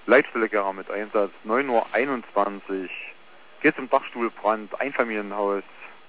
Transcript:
Leitstelle Gera mit Einsatz 9:21 Uhr. Geht zum Dachstuhlbrand, Einfamilienhaus.